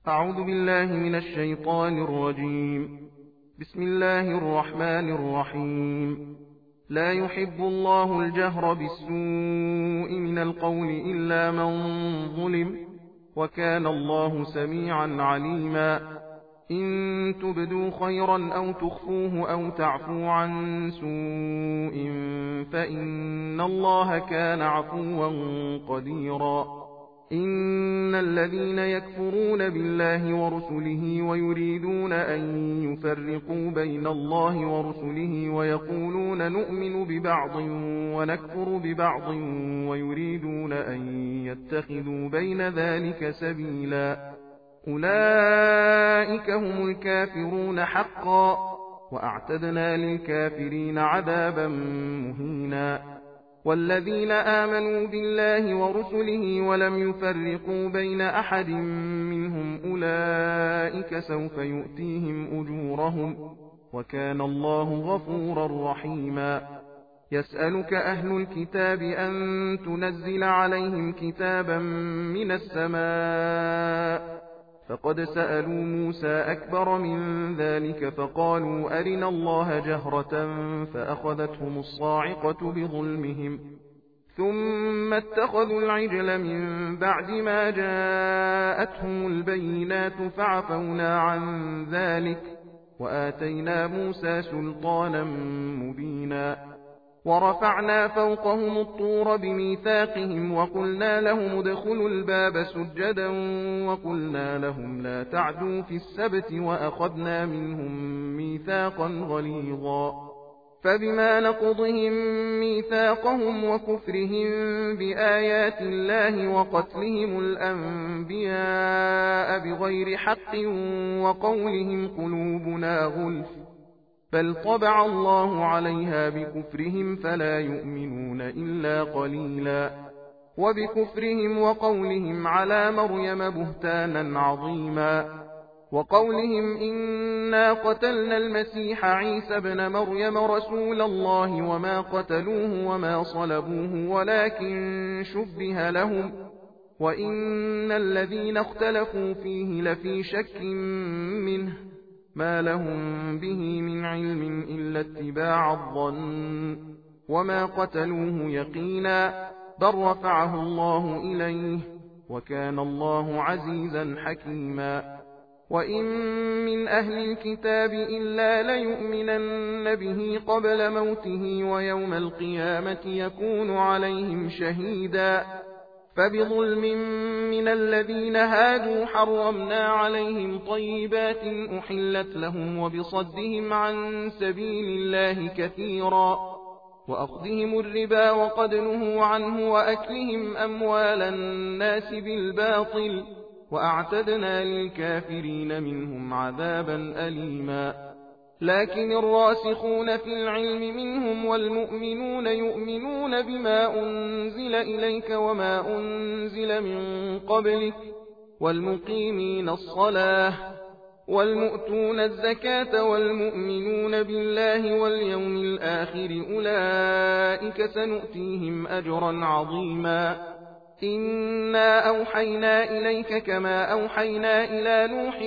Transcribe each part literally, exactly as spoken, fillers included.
أعوذ بالله من الشيطان الرجيم. بسم الله الرحمن الرحيم. لا يحب الله الجهر بالسوء من القول إلا من ظلم، وكان الله سميعا عليما. إن تبدوا خيرا أو تخفوه أو تعفو عن سوء فإن الله كان عفوا قديرا. إن الذين يكفرون بالله ورسله ويريدون أن يفرقوا بين الله ورسله ويقولون نؤمن ببعض ونكفر ببعض ويريدون أن يتخذوا بين ذلك سبيلا، أولئك هم الكافرون حقا، وأعتدنا للكافرين عذابا مهينا. والذين آمنوا بالله ورسله ولم يفرقوا بين أحد منهم أولئك سوف يؤتيهم أجورهم، وكان الله غفورا رحيما. يسألك أهل الكتاب أن تنزل عليهم كتابا من السماء، فقد سألوا موسى أكبر من ذلك فقالوا أرنا الله جهرة فأخذتهم الصاعقة بظلمهم، ثم اتخذوا العجل من بعد ما جاءتهم البينات فعفونا عن ذلك وآتينا موسى سلطانا مبينا. ورفعنا فوقهم الطور بميثاقهم وقلنا لهم ادخلوا الباب سجدا وقلنا لهم لا تعدوا في السبت وأخذنا منهم ميثاقا غليظا. فبما نقضهم ميثاقهم وكفرهم بآيات الله وقتلهم الأنبياء بغير حق وقولهم قلوبنا غلف، بل طبع الله عليها بكفرهم فلا يؤمنون إلا قليلا. وبكفرهم وقولهم على مريم بهتانا عظيما، وقولهم إنا قتلنا المسيح عيسى ابن مريم رسول الله وما قتلوه وما صلبوه ولكن شبه لهم، وإن الذين اختلفوا فيه لفي شك منه، ما لهم به من علم إلا اتباع الظن، وما قتلوه يقينا، بل رفعه الله إليه، وكان الله عزيزا حكيما. وإن من أهل الكتاب إلا ليؤمنن به قبل موته ويوم القيامة يكون عليهم شهيدا. فبظلم من الذين هادوا حرمنا عليهم طيبات أحلت لهم وبصدهم عن سبيل الله كثيرا، وأخذهم الربا وقد نهوا عنه وأكلهم أموال الناس بالباطل، وأعتدنا للكافرين منهم عذابا أليما. لكن الراسخون في العلم منهم والمؤمنون يؤمنون بما أنزل إليك وما أنزل من قبلك والمقيمين الصلاة والمؤتون الزكاة والمؤمنون بالله واليوم الآخر أولئك سنؤتيهم أجرا عظيما. إنا أوحينا إليك كما أوحينا إلى نوح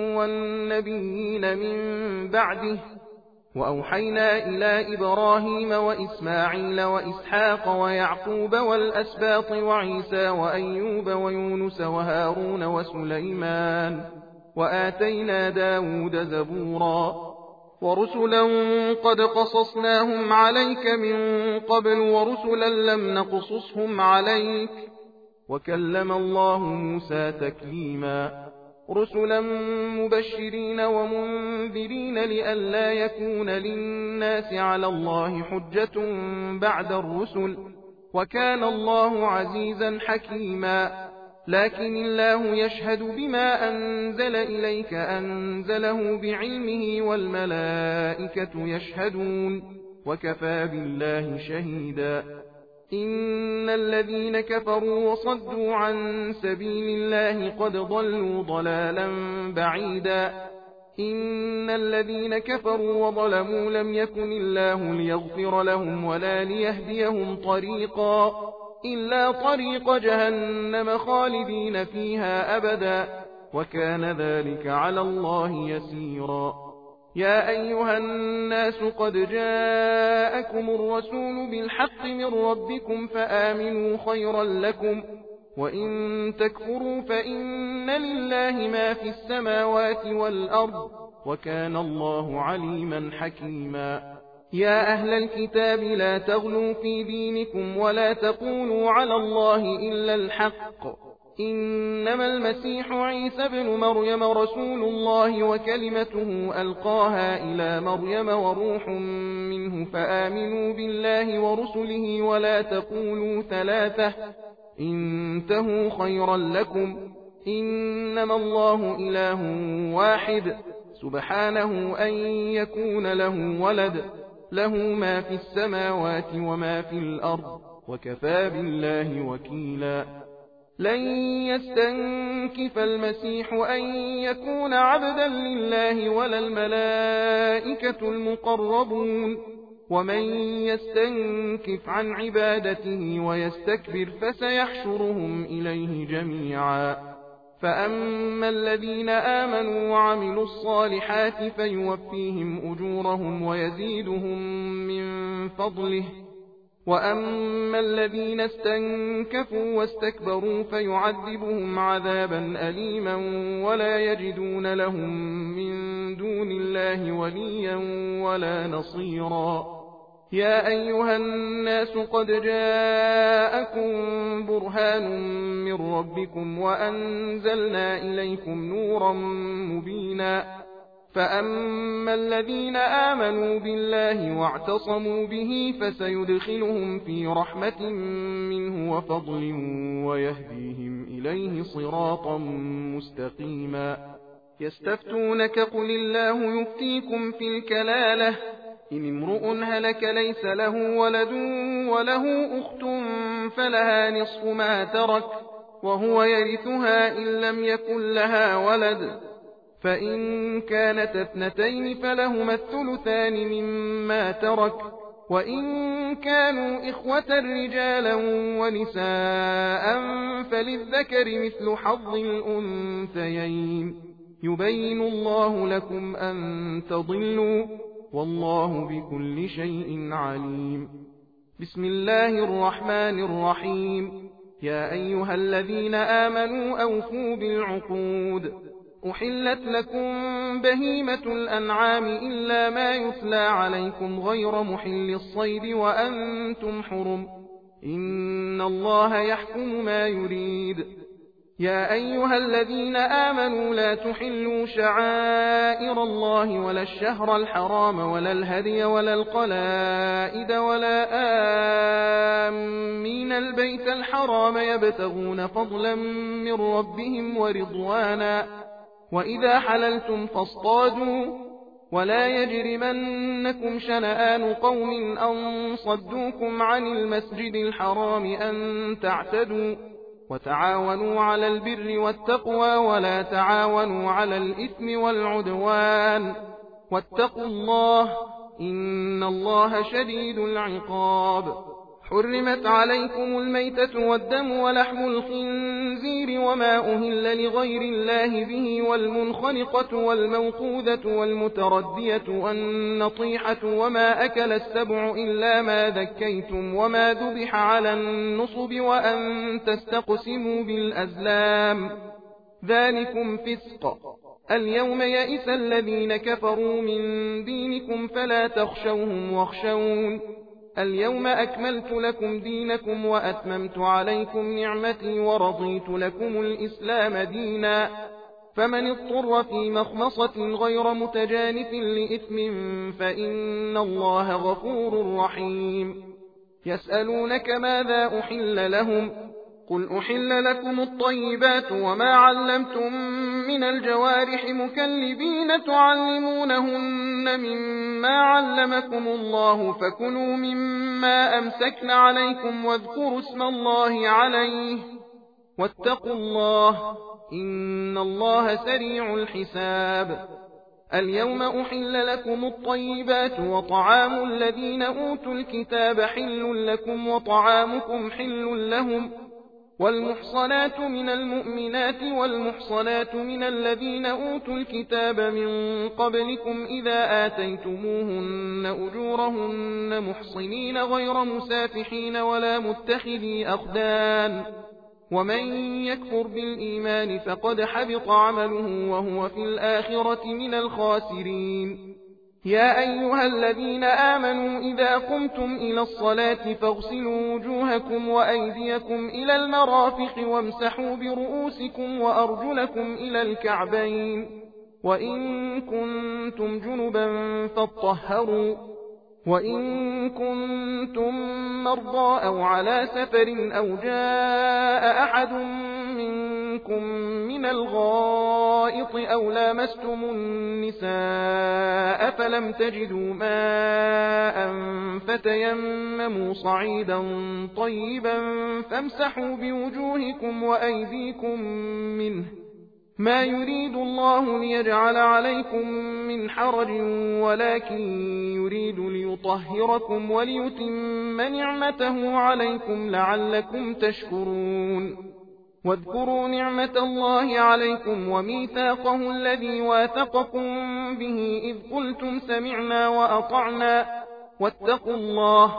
والنبيين من بعده، وأوحينا إلى إبراهيم وإسماعيل وإسحاق ويعقوب والأسباط وعيسى وأيوب ويونس وهارون وسليمان، وآتينا داود زبورا. ورسلا قد قصصناهم عليك من قبل ورسلا لم نقصصهم عليك، وكلم الله موسى تكليما. رسلا مبشرين ومنذرين لئلا يكون للناس على الله حجة بعد الرسل، وكان الله عزيزا حكيما. لكن الله يشهد بما أنزل إليك أنزله بعلمه والملائكة يشهدون، وكفى بالله شهيدا. إن الذين كفروا وصدوا عن سبيل الله قد ضلوا ضلالا بعيدا. إن الذين كفروا وظلموا لم يكن الله ليغفر لهم ولا ليهديهم طريقا إلا طريق جهنم خالدين فيها أبدا، وكان ذلك على الله يسيرا. يا أيها الناس قد جاءكم الرسول بالحق من ربكم فآمنوا خيرا لكم، وإن تكفروا فإن لله ما في السماوات والأرض، وكان الله عليما حكيما. يا أهل الكتاب لا تغلوا في دينكم ولا تقولوا على الله إلا الحق، إنما المسيح عيسى بن مريم رسول الله وكلمته ألقاها إلى مريم وروح منه، فآمنوا بالله ورسله ولا تقولوا ثلاثة، انتهوا خيرا لكم، إنما الله إله واحد سبحانه أن يكون له ولد، له ما في السماوات وما في الأرض، وكفى بالله وكيلا. لن يستنكف المسيح أن يكون عبدا لله ولا الملائكة المقربون، ومن يستنكف عن عبادته ويستكبر فسيحشرهم إليه جميعا. فأما الذين آمنوا وعملوا الصالحات فيوفيهم أجورهم ويزيدهم من فضله، وأما الذين استنكفوا واستكبروا فيعذبهم عذابا أليما ولا يجدون لهم من دون الله وليا ولا نصيرا. يا أيها الناس قد جاءكم برهان من ربكم وأنزلنا إليكم نورا مبينا. فأما الذين آمنوا بالله واعتصموا به فسيدخلهم في رحمة منه وفضل ويهديهم إليه صراطا مستقيما. يستفتونك قل الله يفتيكم في الكلالة، إن امرؤ هلك ليس له ولد وله أخت فلها نصف ما ترك وهو يرثها إن لم يكن لها ولد، فإن كانت اثنتين فلهما الثلثان مما ترك، وإن كانوا إخوة رجالا ونساء فللذكر مثل حظ الأنثيين، يبين الله لكم أن تضلوا والله بكل شيء عليم. بسم الله الرحمن الرحيم. يا أيها الذين آمنوا أوفوا بالعقود. أحلت لكم بهيمة الأنعام إلا ما يتلى عليكم غير محل الصيد وأنتم حرم، إن الله يحكم ما يريد. يا أيها الذين آمنوا لا تحلوا شعائر الله ولا الشهر الحرام ولا الهدي ولا القلائد ولا آمين البيت الحرام يبتغون فضلا من ربهم ورضوانا، وإذا حللتم فاصطادوا، ولا يجرمنكم شنآن قوم أن صدوكم عن المسجد الحرام أن تعتدوا، وتعاونوا على البر والتقوى ولا تعاونوا على الإثم والعدوان، واتقوا الله إن الله شديد العقاب. حرمت عليكم الميتة والدم ولحم الخنزير وما أهل لغير الله به والمنخنقة والموقوذة والمتردية والنطيحة وما أكل السبع إلا ما ذكيتم وما ذبح على النصب وأن تستقسموا بالأزلام، ذلكم فسق. اليوم يئس الذين كفروا من دينكم فلا تخشوهم واخشون، اليوم أكملت لكم دينكم وأتممت عليكم نعمتي ورضيت لكم الإسلام دينا، فمن اضطر في مخمصة غير متجانف لإثم فإن الله غفور رحيم. يسألونك ماذا أحل لهم؟ قل أحل لكم الطيبات وما علمتم من الجوارح مكلبين تعلمونهن مما علمكم الله، فكلوا مما أمسكن عليكم واذكروا اسم الله عليه، واتقوا الله إن الله سريع الحساب. اليوم أحل لكم الطيبات وطعام الذين أوتوا الكتاب حل لكم وطعامكم حل لهم، والمحصنات من المؤمنات والمحصنات من الذين أوتوا الكتاب من قبلكم إذا آتيتموهن أجورهن محصنين غير مسافحين ولا متخذي أخدان ومن يكفر بالإيمان فقد حبط عمله وهو في الآخرة من الخاسرين. يا أيها الذين آمنوا إذا قمتم إلى الصلاة فاغسلوا وجوهكم وأيديكم إلى المرافق وامسحوا برؤوسكم وأرجلكم إلى الكعبين وإن كنتم جنبا فاطهروا وإن كنتم مرضى أو على سفر أو جاء أحد منكم من الغائط أو لامستم النساء فلم تجدوا ماء فتيمموا صعيدا طيبا فامسحوا بوجوهكم وأيديكم منه ما يريد الله ليجعل عليكم من حرج ولكن يريد ليطهركم وليتم نعمته عليكم لعلكم تشكرون. واذكروا نعمة الله عليكم وميثاقه الذي واثقكم به إذ قلتم سمعنا وأطعنا واتقوا الله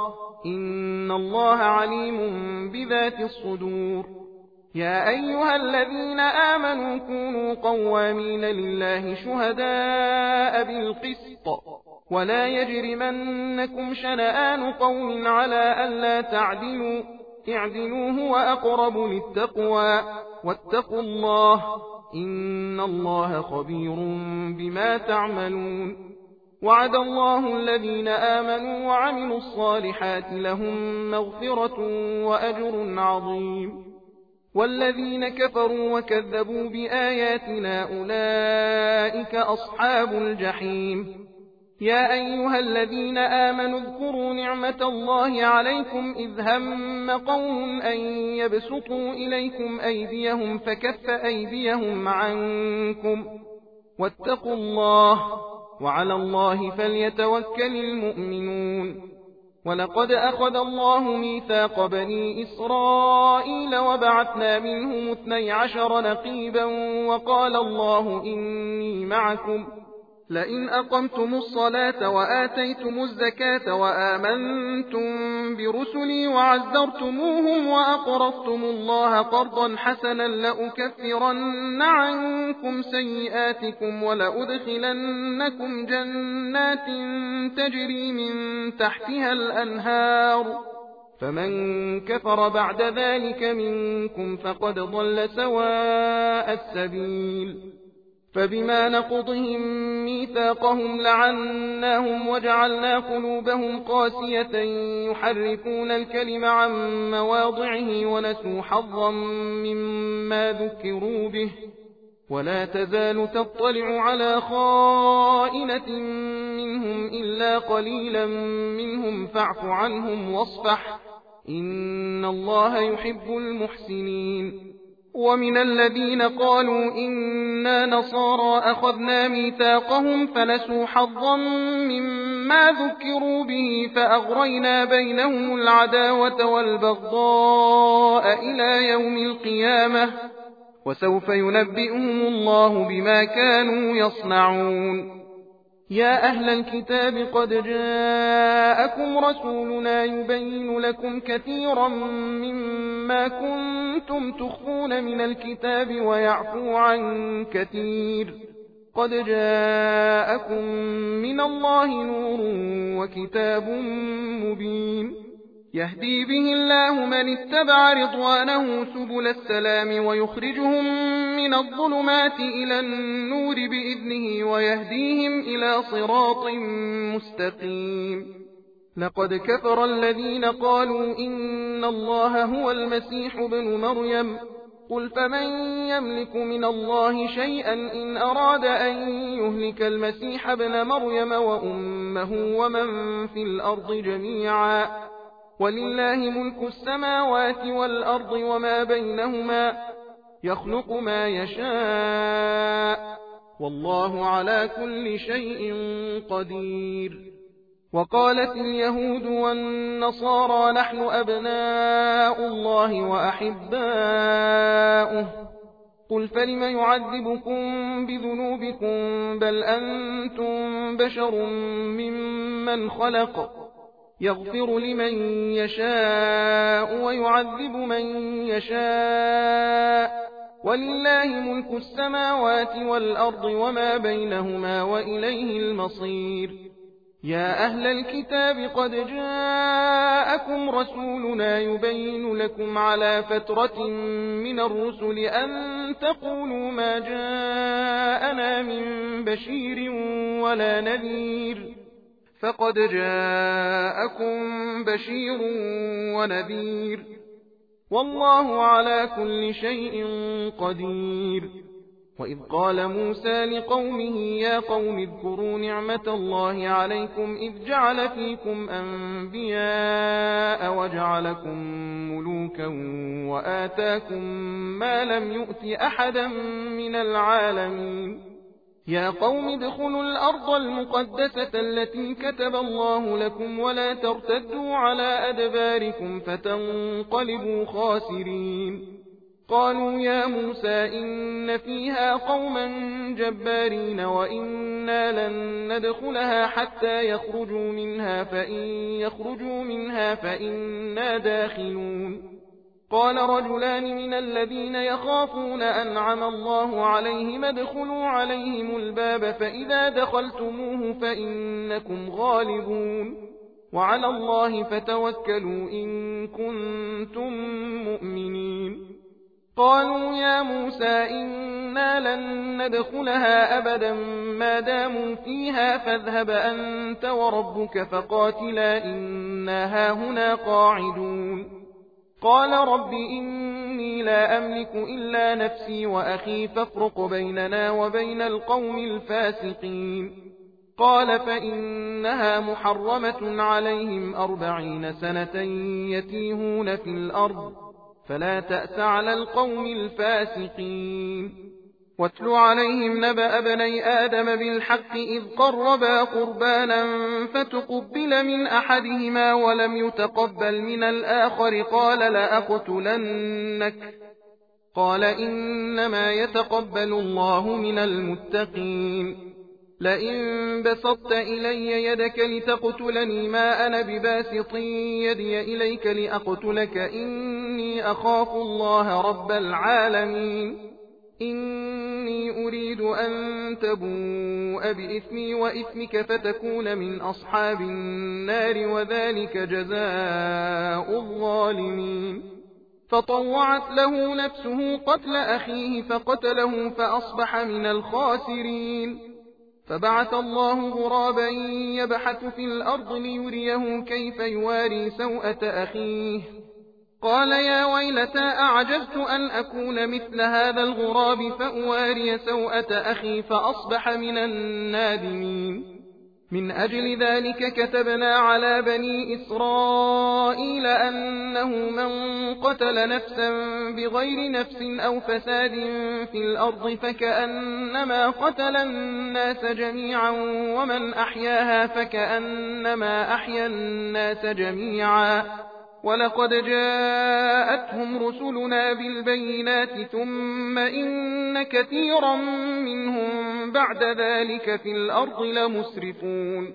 إن الله عليم بذات الصدور. يا أيها الذين آمنوا كونوا قوامين لله شهداء بالقسط ولا يجرمنكم شنآن قوم على ألا تعدلوا اعدلوا هو أقرب للتقوى واتقوا الله إن الله خبير بما تعملون. وعد الله الذين آمنوا وعملوا الصالحات لهم مغفرة وأجر عظيم. والذين كفروا وكذبوا بآياتنا أولئك أصحاب الجحيم. يا أيها الذين آمنوا اذكروا نعمة الله عليكم إذ هم قوم أن يبسطوا إليكم أيديهم فكف أيديهم عنكم واتقوا الله وعلى الله فليتوكل المؤمنون. ولقد أخذ الله ميثاق بني إسرائيل وبعثنا منهم اثني عشر نقيبا وقال الله إني معكم لئن أقمتم الصلاة وآتيتم الزكاة وآمنتم برسلي وعزرتموهم وأقرضتم الله قرضا حسنا لأكفرن عنكم سيئاتكم ولأدخلنكم جنات تجري من تحتها الأنهار فمن كفر بعد ذلك منكم فقد ضل سواء السبيل. فبما نقضهم ميثاقهم لعناهم وجعلنا قلوبهم قاسية يحرفون الكلم عن مواضعه ونسوا حظا مما ذكروا به ولا تزال تطلع على خائنة منهم إلا قليلا منهم فاعف عنهم واصفح إن الله يحب المحسنين. ومن الذين قالوا إنا نصارى أخذنا ميثاقهم فنسوا حظا مما ذكروا به فأغرينا بينهم العداوة والبغضاء إلى يوم القيامة وسوف ينبئهم الله بما كانوا يصنعون. يا أهل الكتاب قد جاءكم رسولنا يبين لكم كثيرا مما كنتم تخفون من الكتاب ويعفو عن كثير قد جاءكم من الله نور وكتاب مبين يهدي به الله من اتبع رضوانه سبل السلام ويخرجهم من الظلمات إلى النور بإذنه ويهديهم إلى صراط مستقيم. لقد كفر الذين قالوا إن الله هو المسيح ابن مريم قل فمن يملك من الله شيئا إن أراد أن يهلك المسيح ابن مريم وأمه ومن في الأرض جميعا ولله ملك السماوات والأرض وما بينهما يخلق ما يشاء والله على كل شيء قدير. وقالت اليهود والنصارى نحن أبناء الله وأحباؤه قل فلم يعذبكم بذنوبكم بل أنتم بشر ممن خلق يغفر لمن يشاء ويعذب من يشاء ولله ملك السماوات والأرض وما بينهما وإليه المصير يا أهل الكتاب قد جاءكم رسولنا يبين لكم على فترة من الرسل أن تقولوا ما جاءنا من بشير ولا نذير فقد جاءكم بشير ونذير والله على كل شيء قدير وإذ قال موسى لقومه يا قوم اذكروا نعمة الله عليكم إذ جعل فيكم أنبياء وجعلكم ملوكا وآتاكم ما لم يؤت أحدا من العالمين يا قوم ادخلوا الأرض المقدسة التي كتب الله لكم ولا ترتدوا على أدباركم فتنقلبوا خاسرين قالوا يا موسى إن فيها قوما جبارين وإنا لن ندخلها حتى يخرجوا منها فإن يخرجوا منها فإنا داخلون قال رجلان من الذين يخافون أنعم الله عليهم ادخلوا عليهم الباب فإذا دخلتموه فإنكم غالبون وعلى الله فتوكلوا إن كنتم مؤمنين قالوا يا موسى إنا لن ندخلها أبدا ما داموا فيها فاذهب أنت وربك فقاتلا إنا هاهنا قاعدون قال رب إني لا أملك إلا نفسي وأخي فافرق بيننا وبين القوم الفاسقين قال فإنها محرمة عليهم أربعين سنة يتيهون في الأرض فلا تأس على القوم الفاسقين واتل عليهم نبأ بني آدم بالحق إذ قربا قربانا فتقبل من أحدهما ولم يتقبل من الآخر قال لأقتلنك قال إنما يتقبل الله من المتقين لئن بسطت إلي يدك لتقتلني ما أنا بباسط يدي إليك لأقتلك إني أخاف الله رب العالمين إني أريد أن تبوء بإثمي وإثمك فتكون من أصحاب النار وذلك جزاء الظالمين فطوعت له نفسه قتل أخيه فقتله فأصبح من الخاسرين فبعث الله غرابا يبحث في الأرض ليريه كيف يواري سوءة أخيه قال يا ويلتى أعجزت أن أكون مثل هذا الغراب فأواري سوءة أخي فأصبح من النادمين من أجل ذلك كتبنا على بني إسرائيل أنه من قتل نفسا بغير نفس أو فساد في الأرض فكأنما قتل الناس جميعا ومن أحياها فكأنما أحيا الناس جميعا ولقد جاءتهم رسلنا بالبينات ثم إن كثيرا منهم بعد ذلك في الأرض لمسرفون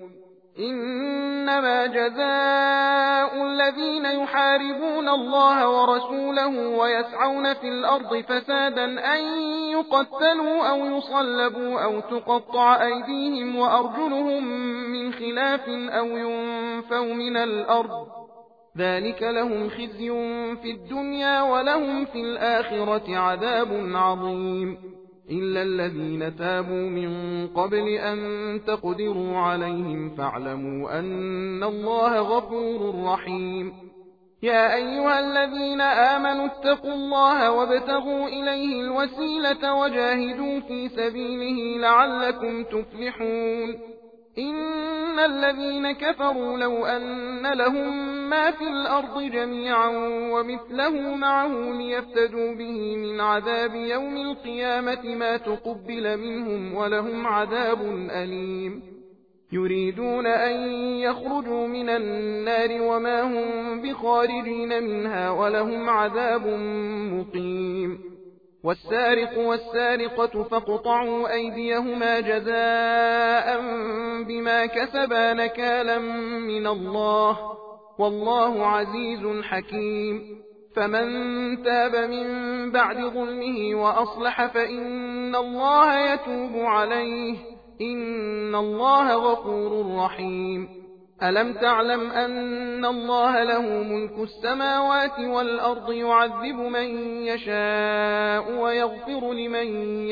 إنما جزاء الذين يحاربون الله ورسوله ويسعون في الأرض فسادا أن يقتلوا أو يصلبوا أو تقطع أيديهم وأرجلهم من خلاف أو ينفوا من الأرض ذلك لهم خزي في الدنيا ولهم في الآخرة عذاب عظيم إلا الذين تابوا من قبل أن تقدروا عليهم فاعلموا أن الله غفور رحيم يا أيها الذين آمنوا اتقوا الله وابتغوا إليه الوسيلة وجاهدوا في سبيله لعلكم تفلحون إن الذين كفروا لو أن لهم ما في الأرض جميعا ومثله معه ليفتدوا به من عذاب يوم القيامة ما تقبل منهم ولهم عذاب أليم يريدون أن يخرجوا من النار وما هم بخارجين منها ولهم عذاب مقيم والسارق والسارقة فاقطعوا أيديهما جزاء بما كسبا نكالا من الله والله عزيز حكيم فمن تاب من بعد ظلمه وأصلح فإن الله يتوب عليه إن الله غفور رحيم ألم تعلم أن الله له ملك السماوات والأرض يعذب من يشاء ويغفر لمن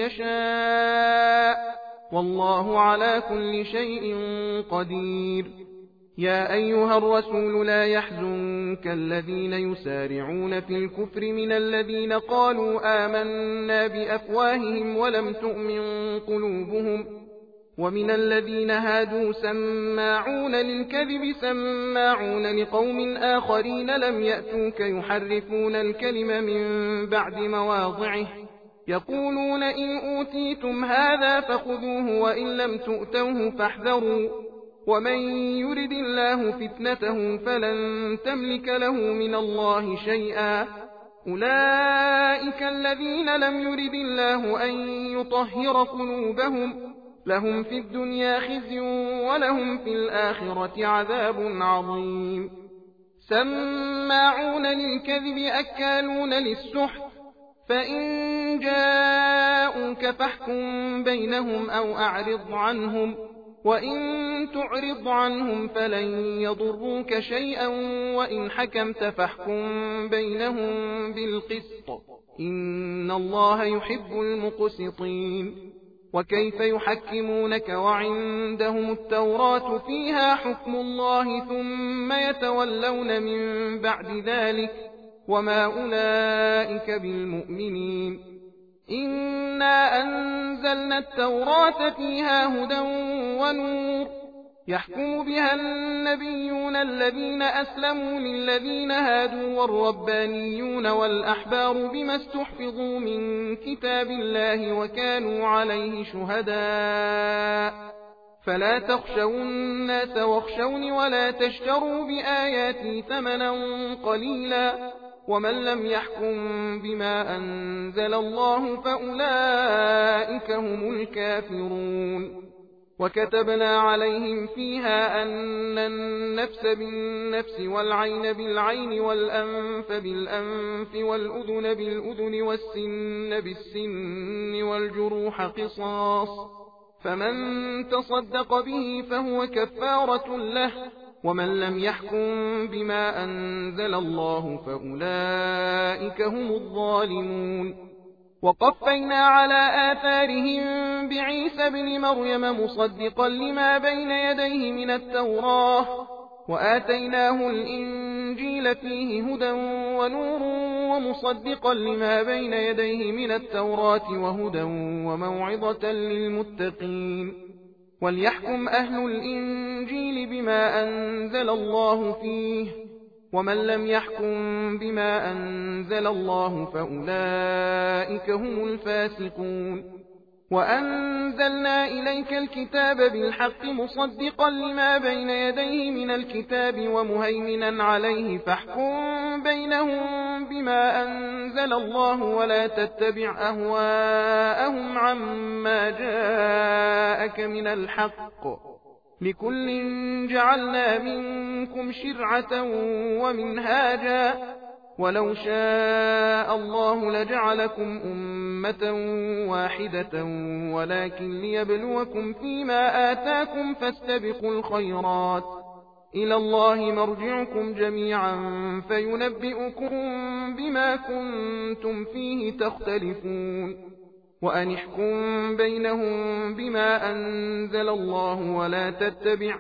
يشاء والله على كل شيء قدير يا أيها الرسول لا يحزنك الذين يسارعون في الكفر من الذين قالوا آمنا بأفواههم ولم تؤمن قلوبهم ومن الذين هادوا سماعون للكذب سماعون لقوم آخرين لم يأتوك يحرفون الكلم من بعد مواضعه يقولون إن أوتيتم هذا فخذوه وإن لم تؤتوه فاحذروا ومن يرد الله فتنته فلن تملك له من الله شيئا أولئك الذين لم يرد الله أن يطهر قلوبهم لهم في الدنيا خزي ولهم في الآخرة عذاب عظيم سماعون للكذب أكالون للسحت فإن جاءوك فاحكم بينهم أو أعرض عنهم وإن تعرض عنهم فلن يضروك شيئا وإن حكمت فاحكم بينهم بالقسط إن الله يحب المقسطين وكيف يحكمونك وعندهم التوراة فيها حكم الله ثم يتولون من بعد ذلك وما أولئك بالمؤمنين إنا أنزلنا التوراة فيها هدى ونور يحكم بها النبيون الذين أسلموا للذين هادوا والربانيون والأحبار بما استحفظوا من كتاب الله وكانوا عليه شهداء فلا تخشوا الناس واخشوني ولا تشتروا بآياتي ثمنا قليلا ومن لم يحكم بما أنزل الله فأولئك هم الكافرون وكتبنا عليهم فيها أن النفس بالنفس والعين بالعين والأنف بالأنف والأذن بالأذن والسن بالسن والجروح قصاص فمن تصدق به فهو كفارة له ومن لم يحكم بما أنزل الله فأولئك هم الظالمون وقفينا على آثارهم بعيسى بن مريم مصدقا لما بين يديه من التوراة وآتيناه الإنجيل فيه هدى ونور ومصدقا لما بين يديه من التوراة وهدى وموعظة للمتقين وليحكم أهل الإنجيل بما أنزل الله فيه ومن لم يحكم بما أنزل الله فأولئك هم الفاسقون وأنزلنا إليك الكتاب بالحق مصدقا لما بين يديه من الكتاب ومهيمنا عليه فاحكم بينهم بما أنزل الله ولا تتبع أهواءهم عما جاءك من الحق لكل جعلنا منكم شرعة ومنهاجا ولو شاء الله لجعلكم أمة واحدة ولكن ليبلوكم فيما آتاكم فاستبقوا الخيرات إلى الله مرجعكم جميعا فينبئكم بما كنتم فيه تختلفون وأن احكم بينهم بما أنزل الله ولا تتبع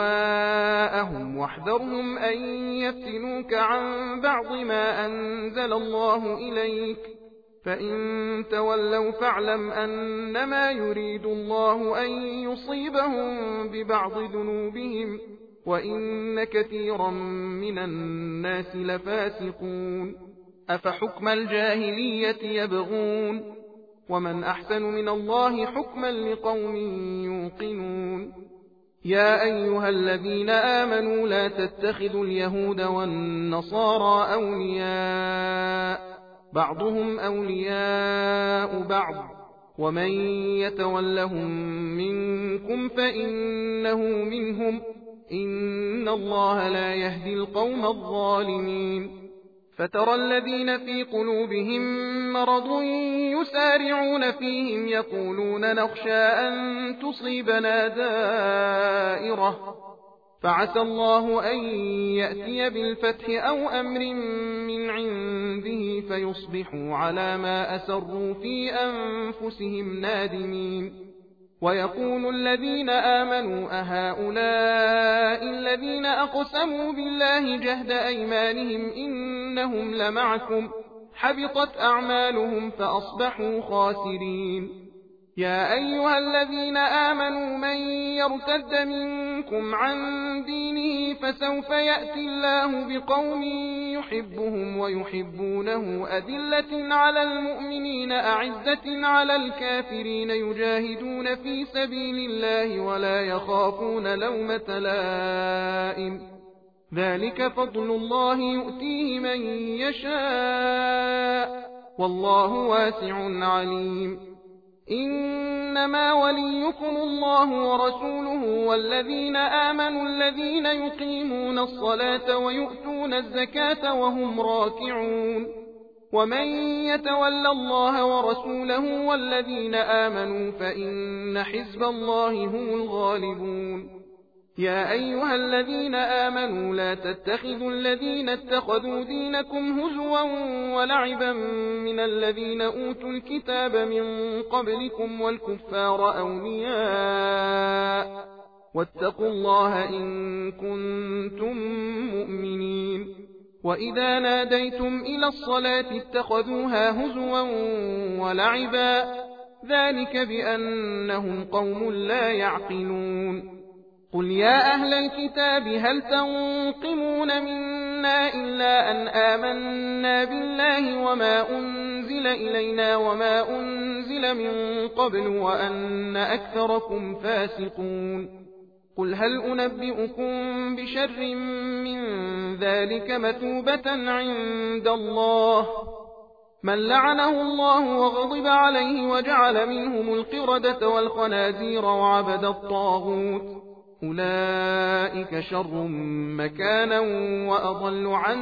أهواءهم واحذرهم أن يفتنوك عن بعض ما أنزل الله إليك فإن تولوا فاعلم أنما يريد الله أن يصيبهم ببعض ذنوبهم وإن كثيرا من الناس لفاسقون أفحكم الجاهلية يبغون ومن أحسن من الله حكما لقوم يوقنون يا أيها الذين آمنوا لا تتخذوا اليهود والنصارى أولياء بعضهم أولياء بعض ومن يتولهم منكم فإنه منهم إن الله لا يهدي القوم الظالمين فترى الذين في قلوبهم مرض يسارعون فيهم يقولون نخشى أن تصيبنا دائرة فعسى الله أن يأتي بالفتح أو أمر من عنده فيصبحوا على ما أسروا في أنفسهم نادمين ويقول الذين آمنوا أهؤلاء الذين أقسموا بالله جهد أيمانهم إنهم لمعكم حبطت أعمالهم فأصبحوا خاسرين يا أيها الذين آمنوا من يرتد منكم عن دينه فسوف يأتي الله بقوم يحبهم ويحبونه أذلة على المؤمنين أعزة على الكافرين يجاهدون في سبيل الله ولا يخافون لومة لائم ذلك فضل الله يؤتيه من يشاء والله واسع عليم إنما وليكم الله ورسوله والذين آمنوا الذين يقيمون الصلاة ويؤتون الزكاة وهم راكعون ومن يتولى الله ورسوله والذين آمنوا فإن حزب الله هم الغالبون يا أيها الذين آمنوا لا تتخذوا الذين اتخذوا دينكم هزوا ولعبا من الذين أوتوا الكتاب من قبلكم والكفار أولياء واتقوا الله إن كنتم مؤمنين وإذا ناديتم إلى الصلاة اتخذوها هزوا ولعبا ذلك بأنهم قوم لا يعقلون قل يا أهل الكتاب هل تنقمون منا إلا أن آمنا بالله وما أنزل إلينا وما أنزل من قبل وأن أكثركم فاسقون قل هل أنبئكم بشر من ذلك مثوبة عند الله من لعنه الله وغضب عليه وجعل منهم القردة والخنازير وعبد الطاغوت أولئك شر مكانا وأضل عن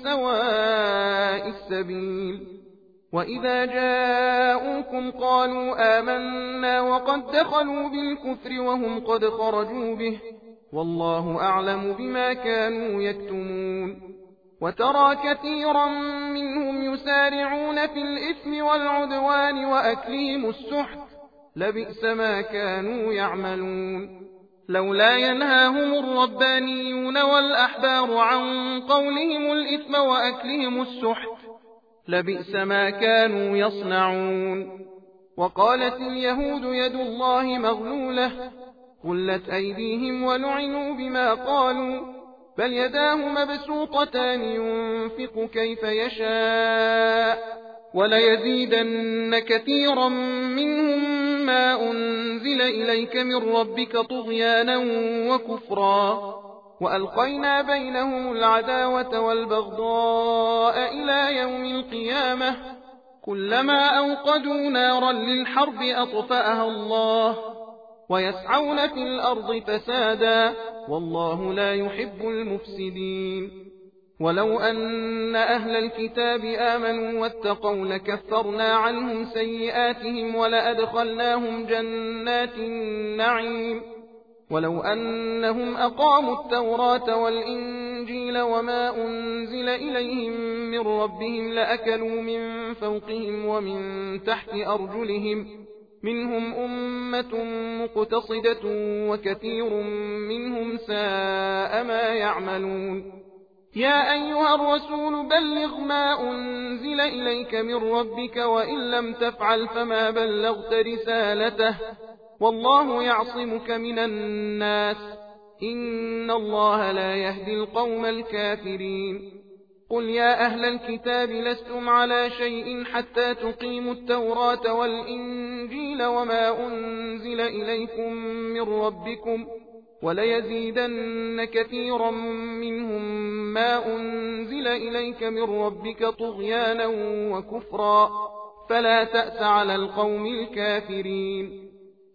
سواء السبيل وإذا جاءوكم قالوا آمنا وقد دخلوا بالكفر وهم قد خرجوا به والله أعلم بما كانوا يكتمون وترى كثيرا منهم يسارعون في الإثم والعدوان وأكلهم السحت لبئس ما كانوا يعملون لولا ينهاهم الربانيون والأحبار عن قولهم الإثم وأكلهم السحت لبئس ما كانوا يصنعون وقالت اليهود يد الله مغلولة غلت أيديهم ولعنوا بما قالوا بل يداه مبسوطتان ينفق كيف يشاء وليزيدن كثيرا منهم ما أنزل إليك من ربك طغيانا وكفرا وألقينا بينهم العداوة والبغضاء إلى يوم القيامة كلما أوقدوا نارا للحرب أطفأها الله ويسعون في الأرض فسادا والله لا يحب المفسدين ولو أن أهل الكتاب آمنوا واتقوا لكفرنا عنهم سيئاتهم ولأدخلناهم جنات النعيم ولو أنهم أقاموا التوراة والإنجيل وما أنزل إليهم من ربهم لأكلوا من فوقهم ومن تحت أرجلهم منهم أمة مقتصدة وكثير منهم ساء ما يعملون يا أيها الرسول بلغ ما أنزل إليك من ربك وإن لم تفعل فما بلغت رسالته والله يعصمك من الناس إن الله لا يهدي القوم الكافرين قل يا أهل الكتاب لستم على شيء حتى تقيموا التوراة والإنجيل وما أنزل إليكم من ربكم وليزيدن كثيرا منهم ما أنزل إليك من ربك طغيانا وكفرا فلا تأس على القوم الكافرين.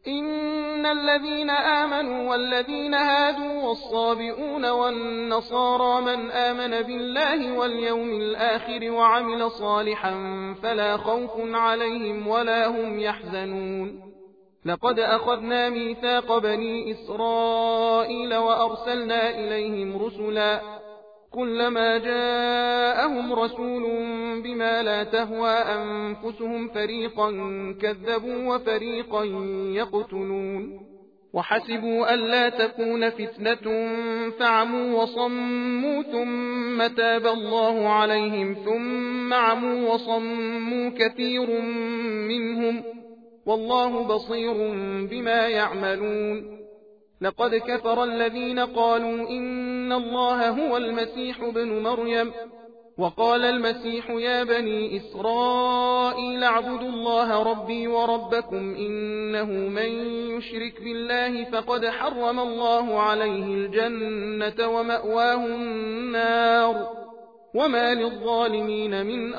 إن الذين آمنوا والذين هادوا والصابئون والنصارى من آمن بالله واليوم الآخر وعمل صالحا فلا خوف عليهم ولا هم يحزنون. لقد أخذنا ميثاق بني إسرائيل وأرسلنا إليهم رسلا كلما جاءهم رسول بما لا تهوى أنفسهم فريقا كذبوا وفريقا يقتلون وحسبوا ألا تكون فتنة فعموا وصموا ثم تاب الله عليهم ثم عموا وصموا كثير منهم والله بصير بما يعملون. لقد كفر الذين قالوا إن الله هو المسيح ابن مريم وقال المسيح يا بني إسرائيل اعبدوا الله ربي وربكم إنه من يشرك بالله فقد حرم الله عليه الجنة ومأواه النار وما للظالمين من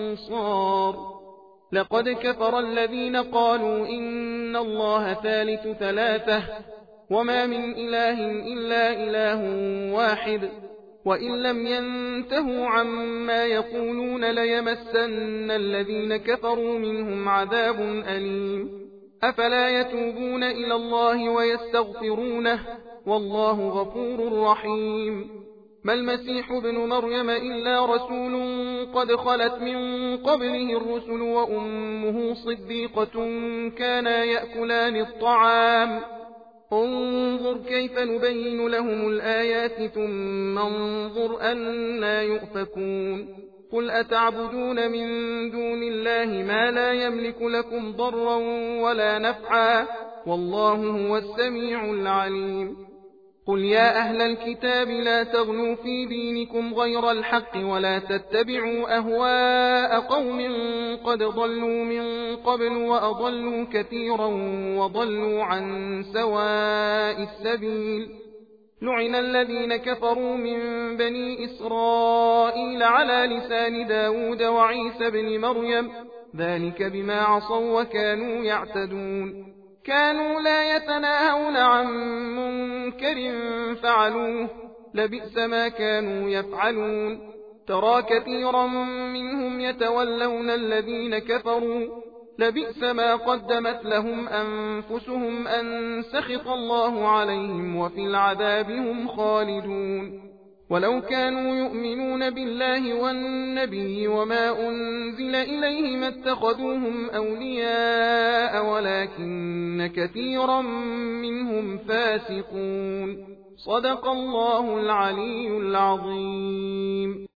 أنصار. لقد كفر الذين قالوا إن الله ثالث ثلاثة وما من إله إلا إله واحد وإن لم ينتهوا عما يقولون ليمسن الذين كفروا منهم عذاب أليم. أفلا يتوبون إلى الله ويستغفرونه والله غفور رحيم. ما المسيح ابن مريم إلا رسول قد خلت من قبله الرسل وأمه صديقة كانا يأكلان الطعام انظر كيف نبين لهم الآيات ثم انظر أنا يؤفكون. قل أتعبدون من دون الله ما لا يملك لكم ضرا ولا نفعا والله هو السميع العليم. قل يا أهل الكتاب لا تغلوا في دينكم غير الحق ولا تتبعوا أهواء قوم قد ضلوا من قبل وأضلوا كثيرا وضلوا عن سواء السبيل. لعن الذين كفروا من بني إسرائيل على لسان داود وعيسى بن مريم ذلك بما عصوا وكانوا يعتدون. كانوا لا يتناهون عن منكر فعلوه لبئس ما كانوا يفعلون. ترى كثيرا منهم يتولون الذين كفروا لبئس ما قدمت لهم أنفسهم أن سخط الله عليهم وفي العذاب هم خالدون. ولو كانوا يؤمنون بالله والنبي وما أنزل إليه ما اتخذوهم أولياء ولكن كثيرا منهم فاسقون. صدق الله العلي العظيم.